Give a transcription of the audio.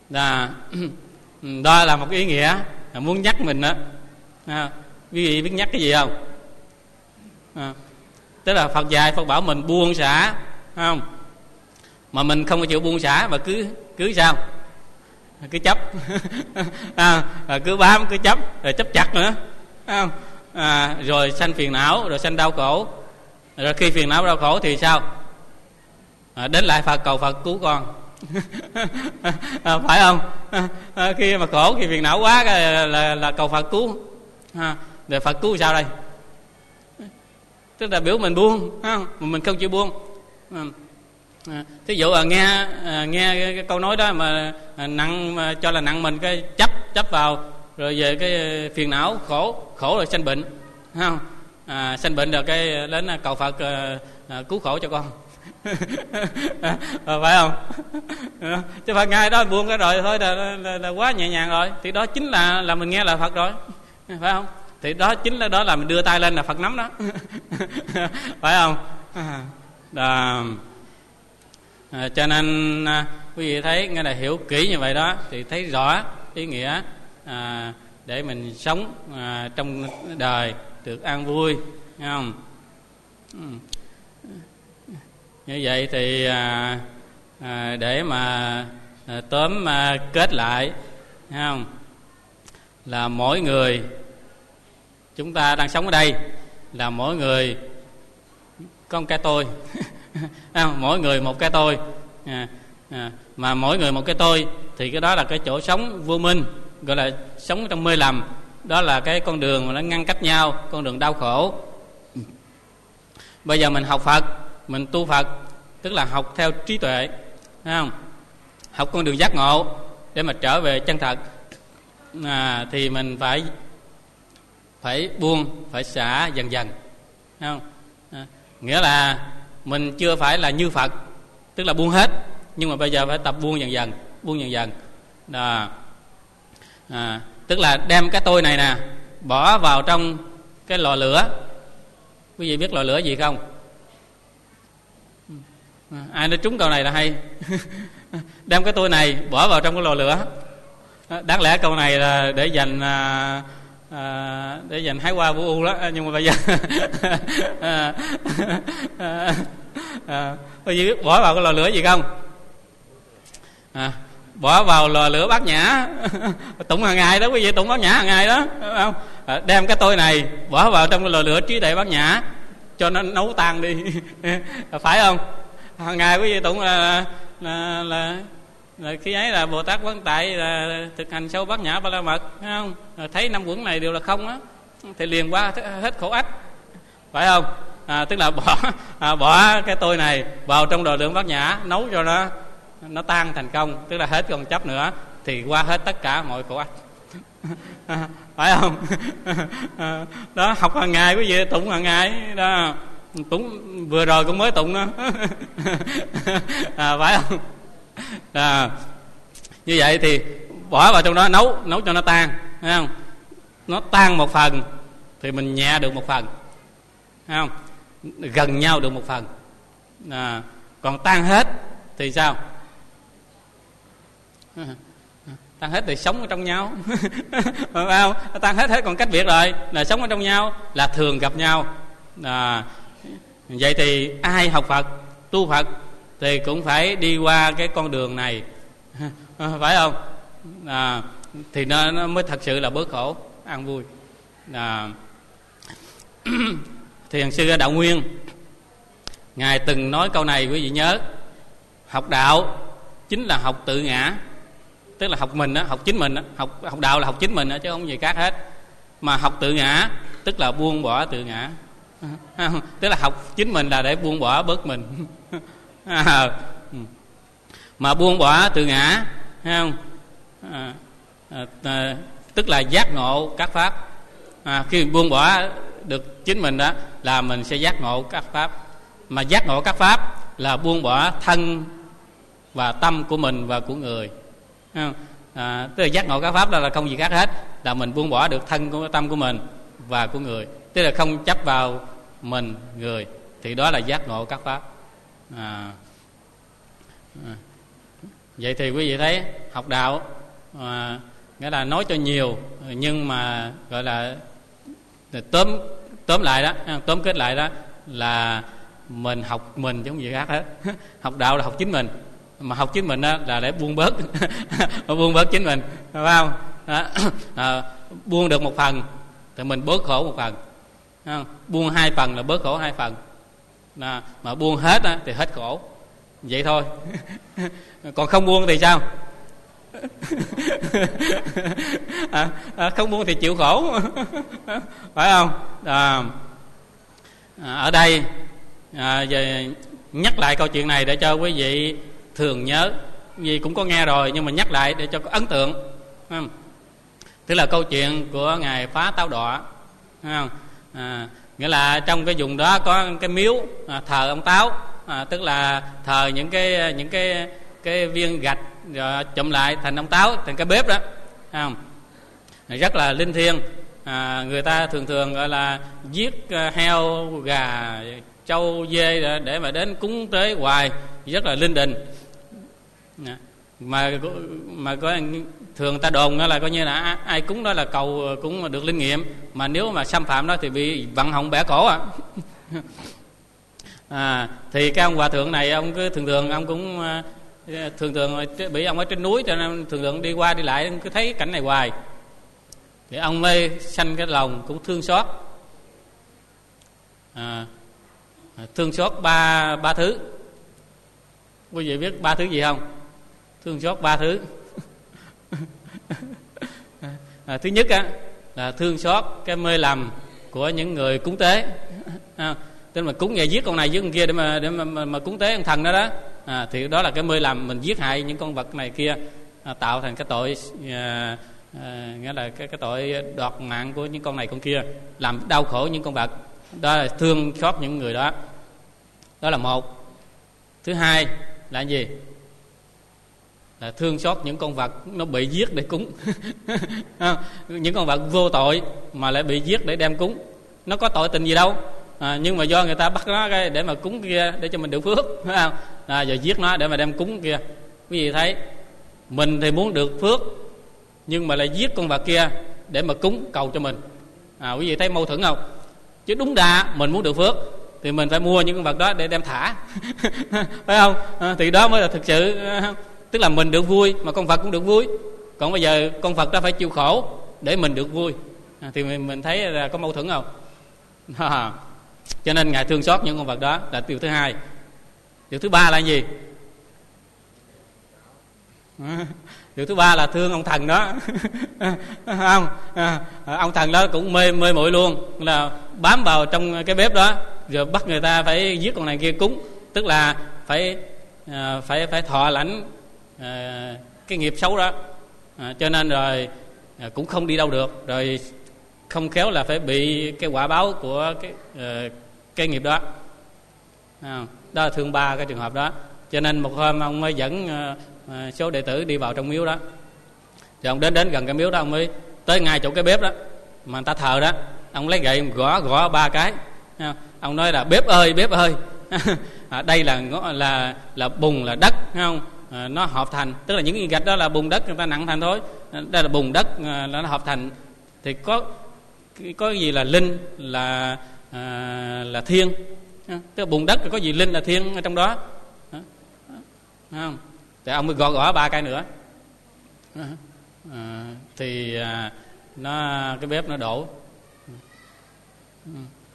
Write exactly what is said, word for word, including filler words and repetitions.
Đó, đó là một cái ý nghĩa muốn nhắc mình đó. À, quý vị biết nhắc cái gì không? À, tức là Phật dạy, Phật bảo mình buông xả, không? Mà mình không có chịu buông xả mà cứ cứ sao? Cứ chấp, à, cứ bám, cứ chấp, rồi chấp chặt nữa, không? À, rồi sanh phiền não, rồi sanh đau khổ. Rồi khi phiền não đau khổ thì sao? À, đến lại Phật cầu Phật cứu con. À, phải không? À, khi mà khổ, khi phiền não quá là, là, là cầu Phật cứu. À, rồi Phật cứu sao đây? Tức là biểu mình buông, không? Mà mình không chịu buông. À, à, thí dụ là nghe à, nghe cái, cái câu nói đó mà à, nặng mà cho là nặng mình cái chấp chấp vào, rồi về cái phiền não khổ khổ rồi sanh bệnh, không? À, sanh bệnh rồi cái đến cầu Phật à, à, cứu khổ cho con. À, phải không? À, chứ Phật ngay đó buông cái rồi thôi là, là, là quá nhẹ nhàng rồi, thì đó chính là là mình nghe là Phật rồi, phải không? Thì đó chính là đó là mình đưa tay lên là Phật nắm đó. Phải không? À, đó. À, cho nên à, quý vị thấy nghe là hiểu kỹ như vậy đó thì thấy rõ ý nghĩa à, để mình sống à, trong đời được an vui, thấy không? Ừ. Như vậy thì à, à, để mà à, tóm à, kết lại, thấy không? Là mỗi người chúng ta đang sống ở đây là mỗi người có một cái tôi. À, mỗi người một cái tôi, à, à, mà mỗi người một cái tôi thì cái đó là cái chỗ sống vô minh, gọi là sống trong mê lầm. Đó là cái con đường mà nó ngăn cách nhau, con đường đau khổ. Bây giờ mình học Phật, mình tu Phật, tức là học theo trí tuệ, thấy không? Học con đường giác ngộ để mà trở về chân thật, à, thì mình phải phải buông, phải xả dần dần, thấy không? À, nghĩa là mình chưa phải là như Phật, tức là buông hết, nhưng mà bây giờ phải tập buông dần dần, buông dần dần. Đó. À, tức là đem cái tôi này nè bỏ vào trong cái lò lửa. Quý vị biết lò lửa gì không? À, ai nói trúng câu này là hay. Đem cái tôi này bỏ vào trong cái lò lửa. À, đáng lẽ câu này là để dành à, à, để dành hái hoa vũ u đó, nhưng mà bây giờ à, à, à, quý vị biết bỏ vào cái lò lửa gì không? À, bỏ vào lò lửa bát nhã. Tụng hàng ngày đó quý vị, tụng bát nhã hàng ngày đó, phải không? À, đem cái tôi này bỏ vào trong cái lò lửa trí tuệ bát nhã cho nó nấu tan đi. Phải không? Hàng ngày quý vị tụng là là, là, là khi ấy là Bồ Tát Quán Tại là thực hành sâu bát nhã ba la mật, phải không? À, thấy năm quẩn này đều là không á, thì liền qua hết khổ ách, phải không? À, tức là bỏ à, bỏ cái tôi này vào trong lò lửa bát nhã, nấu cho nó nó tan thành công, tức là hết còn chấp nữa, thì qua hết tất cả mọi khổ ách. À, phải không? À, đó, học hàng ngày quý vị, tụng hàng ngày đó, tụng vừa rồi cũng mới tụng đó. À, phải không? À, như vậy thì bỏ vào trong đó nấu nấu cho nó tan, thấy không? Nó tan một phần thì mình nhẹ được một phần, thấy không? Gần nhau được một phần. À, còn tan hết thì sao? Tan hết thì sống ở trong nhau. Phải không? Tan hết hết còn cách biệt rồi, là sống ở trong nhau, là thường gặp nhau. À, vậy thì ai học Phật, tu Phật thì cũng phải đi qua cái con đường này, phải không? À, thì nó, nó mới thật sự là bớt khổ, an vui. À, Thiền sư Đạo Nguyên ngài từng nói câu này, quý vị nhớ: học đạo chính là học tự ngã, tức là học mình đó, học chính mình đó. Học học đạo là học chính mình đó, chứ không gì khác hết. Mà học tự ngã tức là buông bỏ tự ngã. Tức là học chính mình là để buông bỏ bớt mình. À, mà buông bỏ tự ngã, thấy không? À, à, à, tức là giác ngộ các pháp. À, khi mình buông bỏ được chính mình đó là mình sẽ giác ngộ các pháp. Mà giác ngộ các pháp là buông bỏ thân và tâm của mình và của người. À, tức là giác ngộ các pháp đó là không gì khác hết, là mình buông bỏ được thân của tâm của mình và của người, tức là không chấp vào mình người, thì đó là giác ngộ các pháp. À, à, Vậy thì quý vị thấy học đạo à, nghĩa là nói cho nhiều, nhưng mà gọi là tóm tóm lại đó, tóm kết lại đó là mình học mình chứ không gì khác hết. Học đạo là học chính mình, mà học chính mình đó là để buông bớt buông bớt chính mình, phải không? Đó. À, buông được một phần thì mình bớt khổ một phần, không? Buông hai phần là bớt khổ hai phần, à, mà buông hết á, thì hết khổ, vậy thôi. Còn không buông thì sao? à, à, không buông thì chịu khổ, phải không? À, à, ở đây à, về nhắc lại câu chuyện này để cho quý vị thường nhớ, vì cũng có nghe rồi nhưng mà nhắc lại để cho có ấn tượng, không? Tức là câu chuyện của ngài Phá Táo Đọa, không? À, nghĩa là trong cái vùng đó có cái miếu à, thờ ông Táo, à, tức là thờ những cái những cái cái viên gạch rồi chụm lại thành ông Táo, thành cái bếp đó, không? Rất là linh thiêng. À, người ta thường thường gọi là giết heo, gà, trâu, dê để mà đến cúng tế hoài, rất là linh đình. À, mà mà có thường ta đồn là coi như là ai cúng đó là cầu cũng được linh nghiệm, mà nếu mà xâm phạm đó thì bị vặn họng bẻ cổ à. À, thì cái ông hòa thượng này ông cứ thường thường ông cũng thường thường bị ông ở trên núi, cho nên thường thường đi qua đi lại cứ thấy cảnh này hoài, thì ông mới sanh cái lòng cũng thương xót. À, thương xót ba ba thứ. Quý vị biết ba thứ gì không? Thương xót ba thứ. À, thứ nhất á là thương xót cái mê lầm của những người cúng tế, à, tức là cúng về giết con này giết con kia để mà để mà, mà, mà cúng tế ông thần đó đó, à, thì đó là cái mê lầm, mình giết hại những con vật này kia, à, tạo thành cái tội, à, à, nghĩa là cái cái tội đoạt mạng của những con này con kia, làm đau khổ những con vật. Đó là thương xót những người đó. Đó là một. Thứ hai là gì? Là thương xót những con vật nó bị giết để cúng. Những con vật vô tội mà lại bị giết để đem cúng, nó có tội tình gì đâu, à, nhưng mà do người ta bắt nó để mà cúng kia để cho mình được phước, phải không? À, rồi giết nó để mà đem cúng kia. Quý vị thấy mình thì muốn được phước nhưng mà lại giết con vật kia để mà cúng cầu cho mình, à, quý vị thấy mâu thuẫn không? Chứ đúng đà mình muốn được phước thì mình phải mua những con vật đó để đem thả. Phải không? À, thì đó mới là thực sự, tức là mình được vui mà con vật cũng được vui. Còn bây giờ con vật đó phải chịu khổ để mình được vui, à, thì mình, mình thấy là có mâu thuẫn không? À, cho nên ngài thương xót những con vật đó là điều thứ hai. Điều thứ ba là gì? À, điều thứ ba là thương ông thần đó. Không, à, ông thần đó cũng mê mê muội luôn, là bám vào trong cái bếp đó rồi bắt người ta phải giết con này kia cúng, tức là phải à, phải phải thọ lãnh à, cái nghiệp xấu đó, à, cho nên rồi à, cũng không đi đâu được, rồi không khéo là phải bị cái quả báo của cái à, cái nghiệp đó. À, đó là thương ba cái trường hợp đó. Cho nên một hôm ông mới dẫn à, à, số đệ tử đi vào trong miếu đó, rồi ông đến đến gần cái miếu đó, ông mới tới ngay chỗ cái bếp đó mà người ta thờ đó, ông lấy gậy gõ gõ ba cái. Ông nói là bếp ơi bếp ơi, à, đây là là là bùn là đất, thấy không? À, nó hợp thành, tức là những viên gạch đó là bùn đất người ta nặng thành thôi, đây là bùn đất à, là nó hợp thành, thì có có gì là linh là à, là thiên, tức là bùn đất có gì linh là thiên ở trong đó, à, không? Thì ông mới gõ gõ ba cái nữa, à, thì à, nó cái bếp nó đổ.